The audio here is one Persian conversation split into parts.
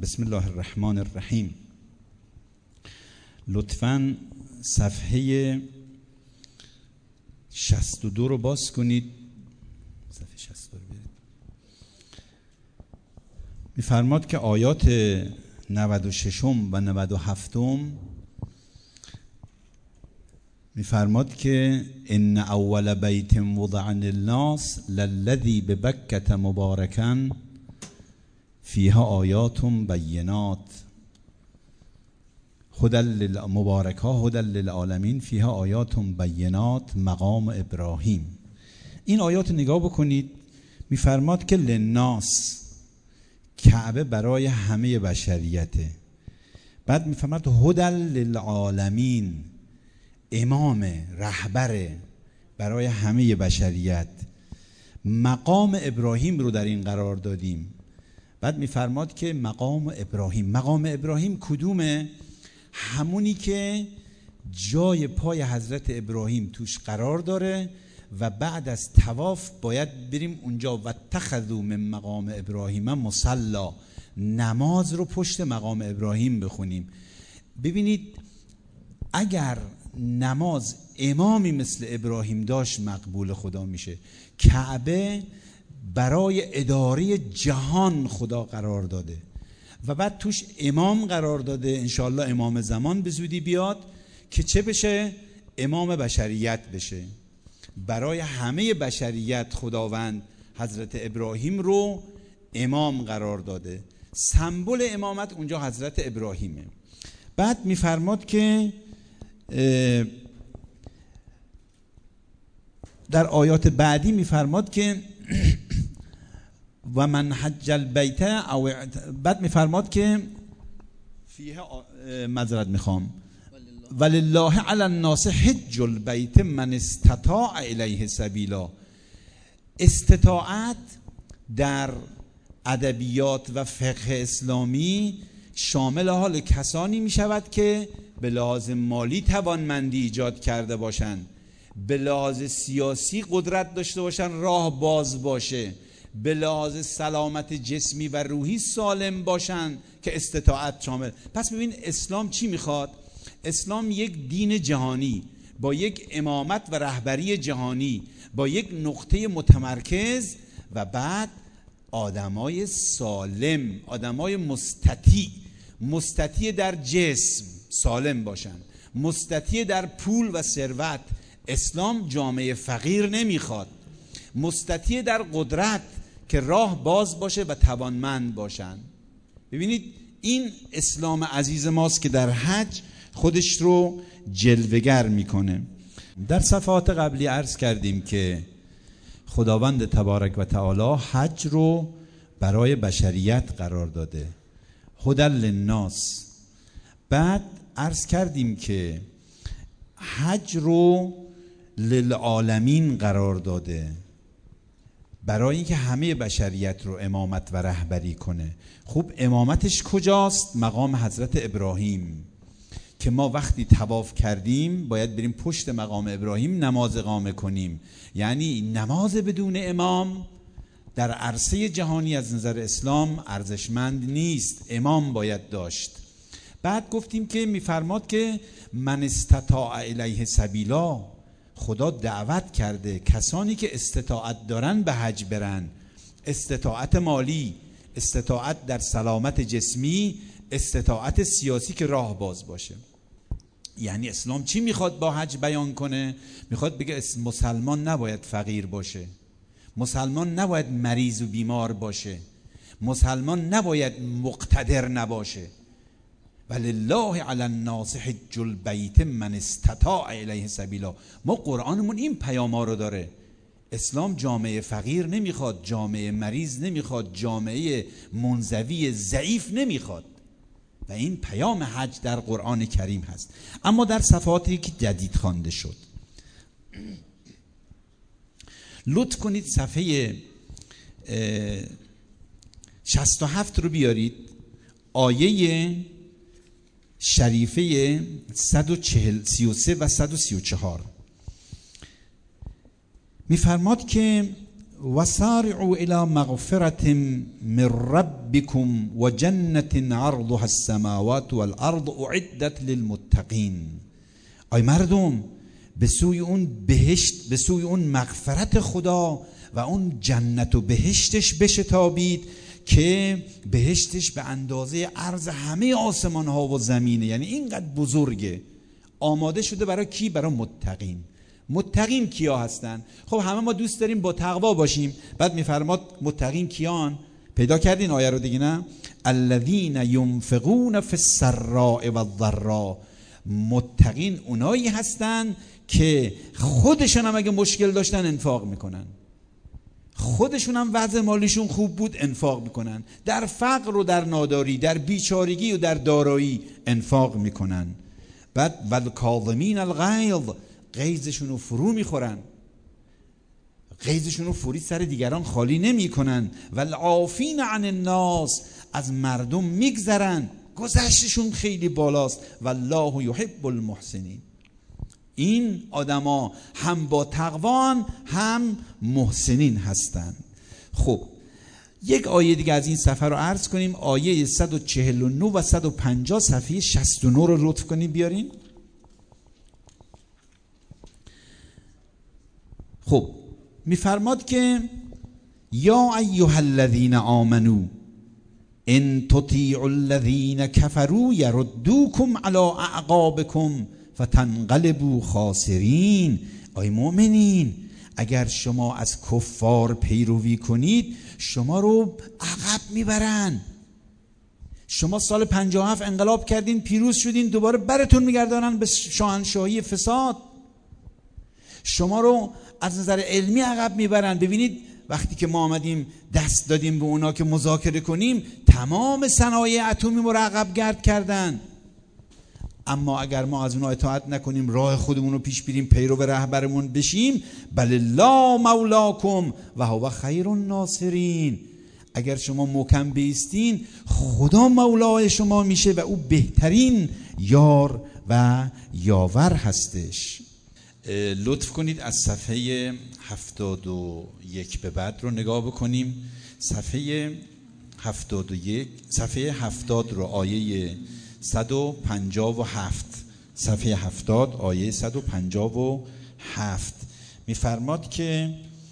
بسم الله الرحمن الرحیم. لطفاً صفحه 62 رو باز کنید. صفحه 62 رو برید. می‌فرماد که آیات 96 و 97 می‌فرماد که ان اول بیت وضع للناس للذی ببکة مبارکا فیها آیات بینات مبارکا هدی للعالمین فیها آیات بینات مقام ابراهیم. این آیات نگاه بکنید. می‌فرماد که للناس، کعبه برای همه بشریته. بعد می‌فرماد هدی للعالمین، امام رهبر برای همه بشریت. مقام ابراهیم رو در این قرار دادیم. بعد می‌فرماد که مقام ابراهیم کدومه؟ همونی که جای پای حضرت ابراهیم توش قرار داره و بعد از طواف باید بریم اونجا و اتخذوا من مقام ابراهیم مصلا، نماز رو پشت مقام ابراهیم بخونیم. ببینید اگر نماز امامی مثل ابراهیم داشت مقبول خدا میشه. کعبه برای اداره جهان خدا قرار داده و بعد توش امام قرار داده، انشاءالله امام زمان به زودی بیاد که چه بشه؟ امام بشریت بشه. برای همه بشریت خداوند حضرت ابراهیم رو امام قرار داده. سمبل امامت اونجا حضرت ابراهیمه. بعد میفرماد که در آیات بعدی میفرماد که و من حج البیت او بعد میفرماد که فیها معذرت میخوام ولله علی الناس حج البیت من استطاع الیه سبیلا. استطاعت در ادبیات و فقه اسلامی شامل حال کسانی می شود که به لحاظ مالی توانمندی ایجاد کرده باشند، به لحاظ سیاسی قدرت داشته باشند، راه باز باشه، به لحاظ سلامت جسمی و روحی سالم باشند که استطاعت شامل. پس ببین اسلام چی میخواد؟ اسلام یک دین جهانی با یک امامت و رهبری جهانی، با یک نقطه متمرکز و بعد آدمای سالم، آدمای مستطیع در جسم سالم باشند، مستطیع در پول و ثروت. اسلام جامعه فقیر نمیخواد. مستطیع در قدرت که راه باز باشه و توانمند باشن. ببینید این اسلام عزیز ماست که در حج خودش رو جلوه‌گر میکنه. در صفحات قبلی عرض کردیم که خداوند تبارک و تعالی حج رو برای بشریت قرار داده، هدی للناس. بعد عرض کردیم که حج رو للعالمین قرار داده برای اینکه همه بشریت رو امامت و رهبری کنه. خوب امامتش کجاست؟ مقام حضرت ابراهیم که ما وقتی طواف کردیم باید بریم پشت مقام ابراهیم نماز اقامه کنیم. یعنی نماز بدون امام در عرصه جهانی از نظر اسلام ارزشمند نیست، امام باید داشت. بعد گفتیم که میفرماد که من استطاع الیه سبیلا، خدا دعوت کرده کسانی که استطاعت دارن به حج برن. استطاعت مالی، استطاعت در سلامت جسمی، استطاعت سیاسی که راه باز باشه. یعنی اسلام چی میخواد با حج بیان کنه؟ میخواد بگه مسلمان نباید فقیر باشه، مسلمان نباید مریض و بیمار باشه، مسلمان نباید مقتدر نباشه. ولله علی الناس حج البیت من استطاع الیه سبیلا. ما قرآنمون این پیاما رو داره. اسلام جامعه فقیر نمیخواد، جامعه مریض نمیخواد، جامعه منزوی ضعیف نمیخواد و این پیام حج در قرآن کریم هست. اما در صفحاتی که جدید خوانده شد لطف کنید صفحه 67 رو بیارید. آیه شریفه 133 و 134 میفرماد که وسارعوا الى مغفرة من ربكم و جنة عرضها السماوات والارض اعدت للمتقین. ای مردم به سوی اون بهشت، به سوی اون مغفرت خدا و اون جنت و بهشتش بشتابید که بهشتش به اندازه عرض همه آسمان ها و زمینه، یعنی اینقدر بزرگه. آماده شده برای کی؟ برای متقین. متقین کیا هستن؟ خب همه ما دوست داریم با تقوا باشیم. بعد میفرماد متقین کیان؟ پیدا کردین آیه رو دیگه نه؟ الذین ینفقون فی السراء والضراء. متقین اونایی هستن که خودشون هم اگه مشکل داشتن انفاق میکنن، خودشون هم وضع مالیشون خوب بود انفاق میکنن، در فقر و در ناداری، در بیچارگی و در دارایی انفاق میکنن. بعد والکاظمین الغیظ، غیظشون رو فرو میخورن، غیظشون رو فوری سر دیگران خالی نمیکنن. والعافین عن الناس، از مردم میگذرن، گذشتشون خیلی بالاست. والله یحب المحسنین. این آدما هم با تقوان هم محسنین هستند. خب یک آیه دیگه از این صفحه رو عرض کنیم، آیه 149 و 150 صفحه 69 رو لطف کنیم بیارین. خب میفرماد که یا ایها الذین آمنو ان تطیعوا الذین کفروا یردوکم علی اعقابکم فتنقلبوا خاسرین. ای مؤمنین، اگر شما از کفار پیروی کنید شما رو عقب میبرن. شما سال 57 انقلاب کردین، پیروز شدین، دوباره براتون میگردانن به شاهنشاهی فساد. شما رو از نظر علمی عقب میبرن. ببینید وقتی که ما آمدیم دست دادیم به اونا که مذاکره کنیم، تمام صنایع اتمی ما رو عقب گرد کردن. اما اگر ما از اونا اطاعت نکنیم، راه خودمون رو پیش بریم، پیرو به رهبرمون بشیم، بل الله مولاکم و هو خیر الناصرین. اگر شما محکم بیستین، خدا مولای شما میشه و او بهترین یار و یاور هستش. لطف کنید از صفحه 71 به بعد رو نگاه بکنیم. صفحه 71، صفحه 70 رو آیه 157، صفحه 70 آیه 157 میفرماد که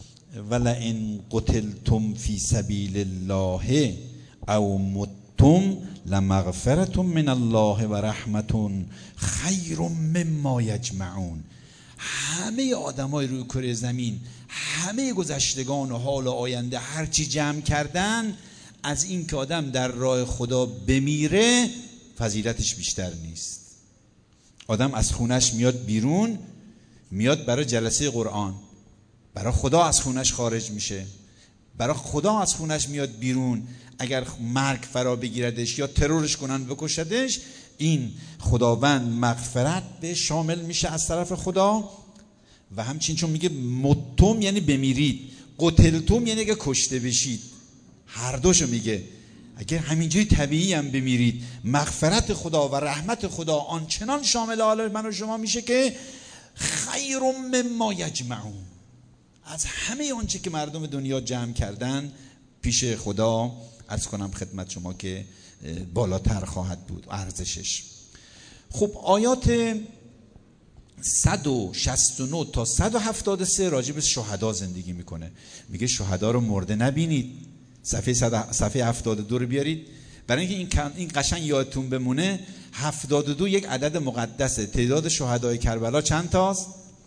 ولئن قتلتم فی سبیل الله او متم لمغفرة من الله و رحمة خیر مما یجمعون. همه آدمای روی کره زمین، همه گذشتگان و حال و آینده، هرچی جمع کردن از این که آدم در راه خدا بمیره فضیلتش بیشتر نیست. آدم از خونش میاد بیرون، میاد برای جلسه قرآن، برای خدا از خونش خارج میشه، برای خدا از خونش میاد بیرون. اگر مرگ فرا بگیردش یا ترورش کنن بکشدش، این خداوند مغفرت به شامل میشه از طرف خدا. و همچنین چون میگه متم یعنی بمیرید، قتلتم یعنی که کشته بشید، هر دوشو میگه. اگر همینجوری طبیعی هم بمیرید، مغفرت خدا و رحمت خدا آنچنان شامل حال من و شما میشه که خیر مما یجمعون، از همه آنچه که مردم دنیا جمع کردن پیش خدا عرض کنم خدمت شما که بالاتر خواهد بود ارزشش. خب آیات 169 تا 173 راجع به شهدا زندگی میکنه. میگه شهدا رو مرده نبینید. صفحه 72 رو بیارید برای اینکه این قشنگ یادتون بمونه. 72 یک عدد مقدسه. تعداد شهدای کربلا چند تاست؟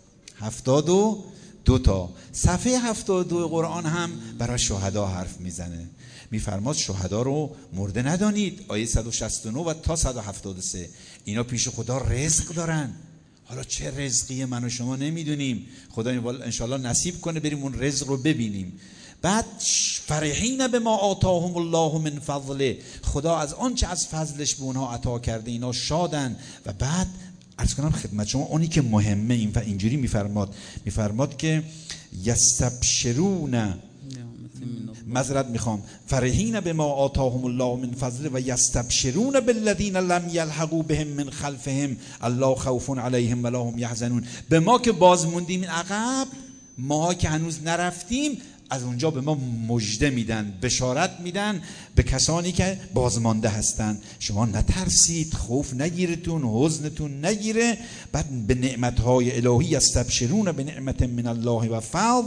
72 تا. صفحه 72 قرآن هم برای شهدا حرف میزنه. میفرماد شهدا رو مرده ندانید. آیه 169 و تا 173 اینا پیش خدا رزق دارن. حالا چه رزقی من و شما نمیدونیم، خدا انشالله نصیب کنه بریم اون رزق رو ببینیم. بعد فرحین به ما آتاهم الله من فضله، خدا از آنچه از فضلش به اونها عطا کرده اینا شادن. و بعد عرض کنم خدمت شما اونی که مهمه این و اینجوری میفرماد که یستبشرون، معذرت میخوام، فرحین به ما آتاهم الله من فضله و یستبشرون بالذین لم یلحقوا بهم من خلفهم الله خوف علیهم ولا هم یحزنون. به ما که باز موندیم این عقب، ما که هنوز نرفتیم، از اونجا به ما مژده میدن، بشارت میدن به کسانی که بازمانده هستن. شما نترسید، خوف نگیرتون، حزنتون نگیره. بعد به نعمتهای الهی یستبشرون به نعمت من الله و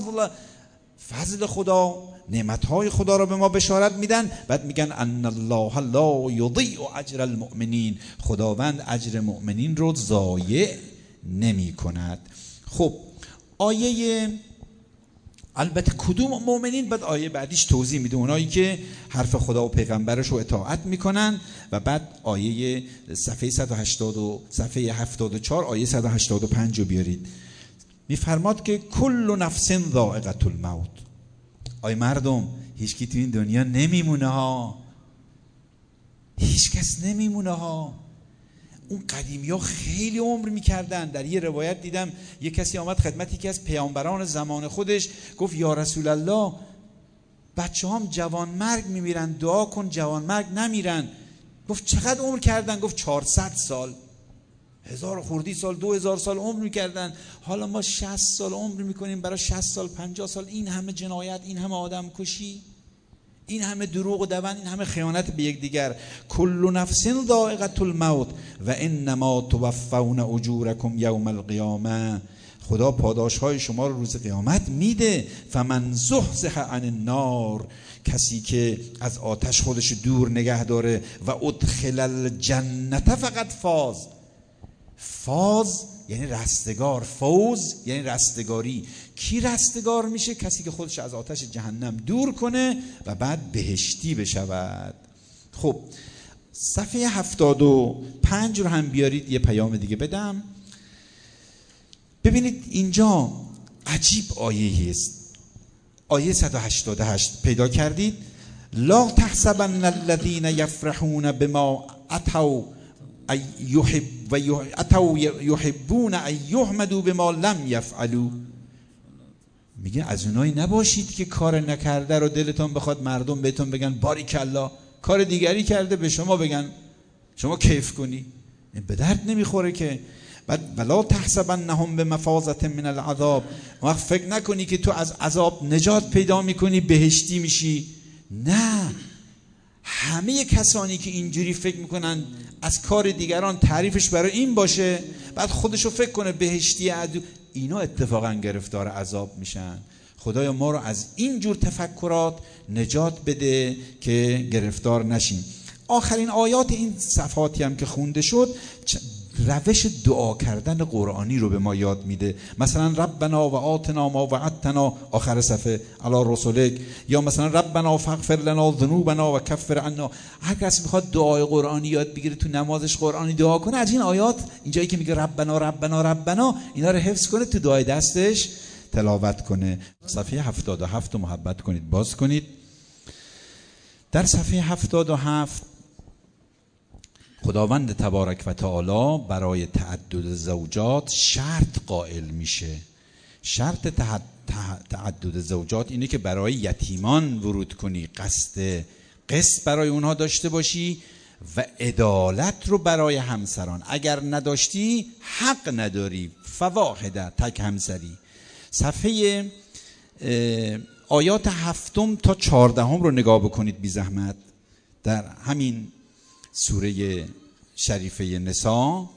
فضل خدا، نعمتهای خدا را به ما بشارت میدن. بعد میگن ان الله لا یضیع اجر المؤمنین، خداوند اجر مؤمنین رو ضایع نمی کند. خب آیه، البته کدوم مؤمنین؟ بعد آیه بعدیش توضیح میده اونایی که حرف خدا و پیغمبرش رو اطاعت میکنن. و بعد آیه صفحه 180 و صفحه 74 آیه 185 رو بیارید. میفرماد که کل نفس ذائقة الموت. آی مردم، هیچ کی تو این دنیا نمیمونه ها، هیچ کس نمیمونه ها. اون قدیمی ها خیلی عمر میکردن. در یه روایت دیدم یه کسی آمد خدمت یکی از پیامبران زمان خودش، گفت یا رسول الله بچه هم جوان مرگ میمیرن، دعا کن جوان مرگ نمیرن. گفت چقدر عمر کردن؟ گفت 400 سال، 1000 خردی سال، 2000 سال عمر میکردن. حالا ما 60 سال عمر میکنیم برای 60 سال 50 سال. این همه جنایت، این همه آدم کشی، این همه دروغ و دون، این همه خیانت به یکدیگر. کل نفس ذائقة الموت و انما توفون اجورکم یوم القیامه. خدا پاداشهای شما رو روز قیامت میده. فمن زحزح عن النار، کسی که از آتش خودش دور نگه داره، و ادخل الجنه فقط فاز. فاز یعنی رستگار، فوز یعنی رستگاری. کی رستگار میشه؟ کسی که خودش از آتش جهنم دور کنه و بعد بهشتی بشود. خب صفحه 75 رو هم بیارید، یه پیام دیگه بدم. ببینید اینجا عجیب آیه است. آیه 188 پیدا کردید؟ لا تحسبن الذين يفرحون بما اتوا یحبون ان یحمدوا بما لم یفعلوا. میگه از اونایی نباشید که کار نکرده رو دلتون بخواد مردم بهتون بگن باریکالله، کار دیگری کرده به شما بگن شما کیف کنی. به درد نمیخوره که. بعد ولا تحسبنهم بمفازة من العذاب، وقت فکر نکنی که تو از عذاب نجات پیدا میکنی بهشتی میشی. نه، همه کسانی که اینجوری فکر میکنن از کار دیگران تعریفش برای این باشه، بعد خودشو فکر کنه بهشتی عدو، اینا اتفاقا گرفتار عذاب میشن. خدایا ما رو از این جور تفکرات نجات بده که گرفتار نشیم. آخرین آیات این صفحاتی هم که خونده شد روش دعا کردن قرآنی رو به ما یاد میده. مثلا ربنا و آتنا ما وعدتنا آخر صفحه علی رسولک، یا مثلا ربنا فاغفر لنا ذنوبنا و کفر عنا. هر کسی میخواد دعای قرآنی یاد بگیره تو نمازش قرآنی دعا کنه، از این آیات اینجایی که میگه ربنا ربنا ربنا اینا رو حفظ کنه، تو دعای دستش تلاوت کنه. صفحه 77 رو محبت کنید باز کنید. در صفحه 77 خداوند تبارک و تعالی برای تعدد زوجات شرط قائل میشه. شرط تعدد زوجات اینه که برای یتیمان ورود کنی، قسط برای اونها داشته باشی و عدالت رو برای همسران. اگر نداشتی حق نداری، فواحده، تک همسری. صفحه آیات 7 تا 14 رو نگاه بکنید بی زحمت. در همین سوره شریفه نساء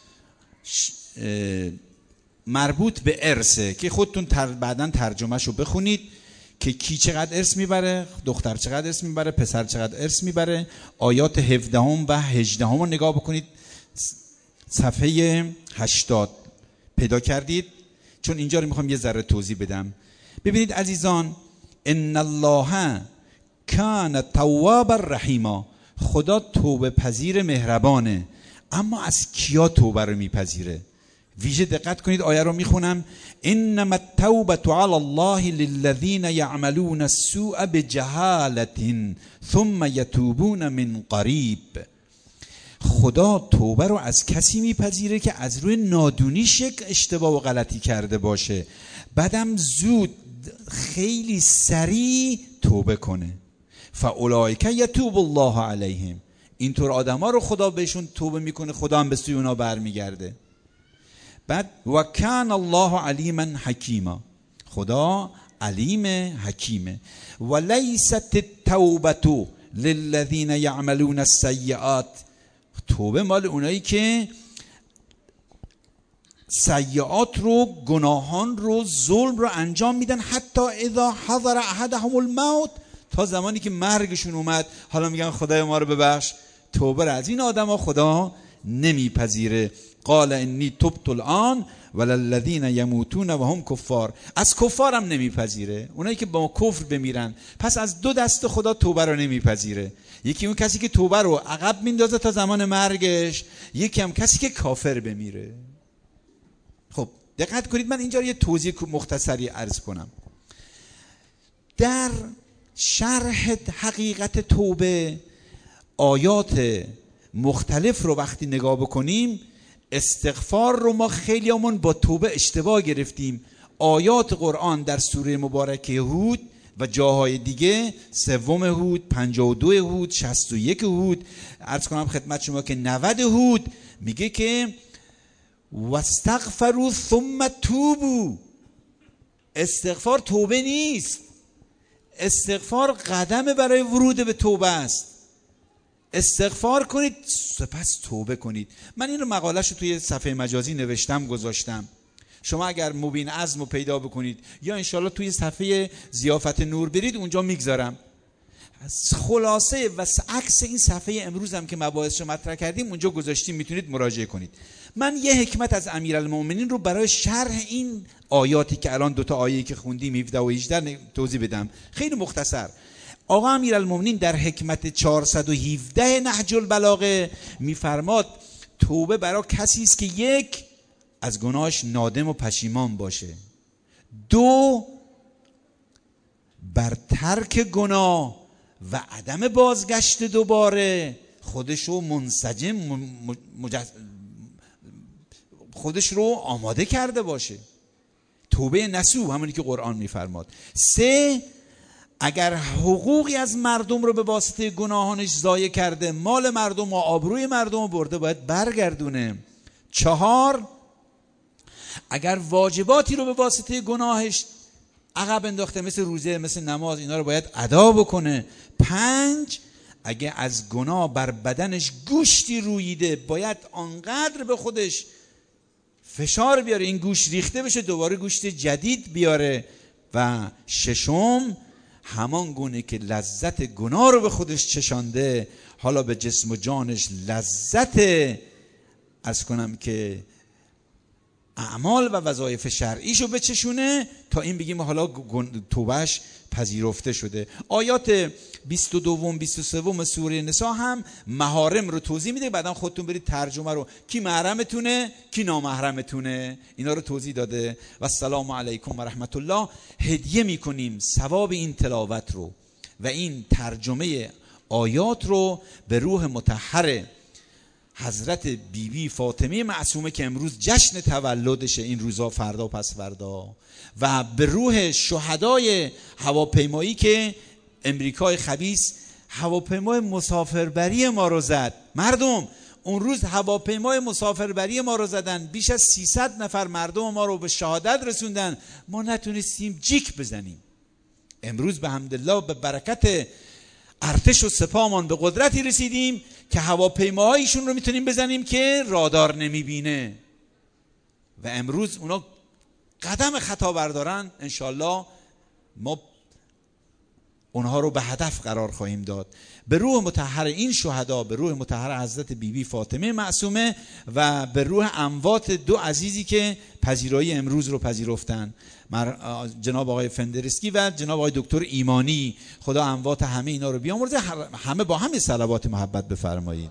مربوط به ارثه که خودتون بعداً ترجمهشو بخونید که کی چقدر ارث میبره، دختر چقدر ارث میبره، پسر چقدر ارث میبره. آیات 17 و 18 رو نگاه بکنید. صفحه 80 پیدا کردید؟ چون اینجا رو میخوام یه ذره توضیح بدم. ببینید عزیزان، ان الله کان توابا رحیما. خدا توبه پذیر مهربانه، اما از کیا توبه رو میپذیره؟ ویژه دقت کنید، آیه رو میخونم. انما التوبه علی الله للذین یعملون السوء بجهالة ثم یتوبون من قریب. خدا توبه رو از کسی میپذیره که از روی نادونی اشتباه و غلطی کرده باشه، بعدم زود خیلی سریع توبه کنه. فاولئک یتوب الله علیهم. اینطور آدما رو خدا بهشون توبه میکنه، خدا هم به سوی اونا برمیگرده. بعد و کان الله علیما حکیما. خدا علیم حکیمه. و لیست التوبه للذین یعملون السیئات، توبه مال اونایی که سیئات رو، گناهان رو، ظلم رو انجام میدن، حتی اذا حضر احدهم الموت، تا زمانی که مرگشون اومد حالا میگن خدای ما رو ببخش. توبه را از این آدما خدا نمیپذیره. قال انی تبت الان وللذین یموتون و هم کفار، از کفارم نمیپذیره، اونایی که با کفر بمیرن. پس از دو دست خدا توبه رو نمیپذیره، یکی اون کسی که توبه رو عقب میندازه تا زمان مرگش، یکی هم کسی که کافر بمیره. خب دقت کنید، من اینجا یه توضیح مختصری عرض کنم. در شرح حقیقت توبه آیات مختلف رو وقتی نگاه بکنیم، استغفار رو ما خیلیامون با توبه اشتباه گرفتیم. آیات قرآن در سوره مبارکه هود و جاهای دیگه، 3 هود، 52 هود، 61 هود، عرض کنم خدمت شما که 90 هود میگه که واستغفروا ثم توبوا. استغفار توبه نیست، استغفار قدم برای ورود به توبه است. استغفار کنید سپس توبه کنید. من این رو مقاله‌شو توی صفحه مجازی نوشتم گذاشتم، شما اگر مبین عزم رو پیدا بکنید یا انشالله توی صفحه ضیافت نور برید اونجا میگذارم خلاصه و عکس این صفحه امروز هم که مباحث رو مطرح کردیم اونجا گذاشتیم، میتونید مراجعه کنید. من یه حکمت از امیرالمومنین رو برای شرح این آیاتی که الان 2 آیه‌ای که خوندیم 17 و 18 توضیح بدم، خیلی مختصر. آقا امیرالمومنین در حکمت 417 نهج البلاغه میفرماد توبه برای کسی است که 1 از گناهش نادم و پشیمان باشه، 2 بر ترک گناه و عدم بازگشت دوباره خودش رو منسجم خودش رو آماده کرده باشه، توبه نصوح، همونی که قرآن میفرماد. 3 اگر حقوقی از مردم رو به واسطه گناهانش ضایع کرده، مال مردم و آبروی مردم رو برده، باید برگردونه. 4 اگر واجباتی رو به واسطه گناهش عقب انداخته، مثل روزه، مثل نماز، اینا رو باید ادا بکنه. 5 اگه از گناه بر بدنش گوشتی روییده، باید آنقدر به خودش فشار بیاره این گوشت ریخته بشه، دوباره گوشت جدید بیاره. و 6 همان گونه که لذت گناه رو به خودش چشانده، حالا به جسم و جانش لذت از کنم که اعمال و وظایف شرعیشو بچشونه، تا این بگیم حالا توبهش پذیرفته شده. آیات 22 و 23 سوره نساء هم محارم رو توضیح میده، بعدم خودتون برید ترجمه رو، کی محرمتونه کی نامحرمتونه، اینا رو توضیح داده. و السلام علیکم و رحمت الله. هدیه میکنیم ثواب این تلاوت رو و این ترجمه آیات رو به روح مطهر حضرت بیبی فاطمه معصومه که امروز جشن تولدشه، این روزا، فردا و پس فردا، و به روح شهدای هواپیمایی که امریکای خبیث هواپیمای مسافربری ما رو زد. مردم اون روز هواپیمای مسافربری ما رو زدن، بیش از 300 نفر مردم ما رو به شهادت رسوندن، ما نتونستیم جیک بزنیم. امروز به حمدالله به برکت ارتش و سپاهمان به قدرتی رسیدیم که هواپیماهایشون رو میتونیم بزنیم که رادار نمیبینه، و امروز اونا قدم خطا بردارن، انشالله ما اونها رو به هدف قرار خواهیم داد. به روح مطهر این شهدا، به روح مطهر حضرت بیبی فاطمه معصومه و به روح اموات 2 عزیزی که پذیرایی امروز رو پذیرفتن، جناب آقای فندرسکی و جناب آقای دکتر ایمانی، خدا اموات همه اینا رو بیامرزه. همه با هم صلوات محبت بفرمایید.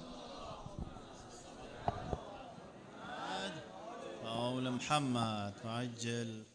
محمد وعجل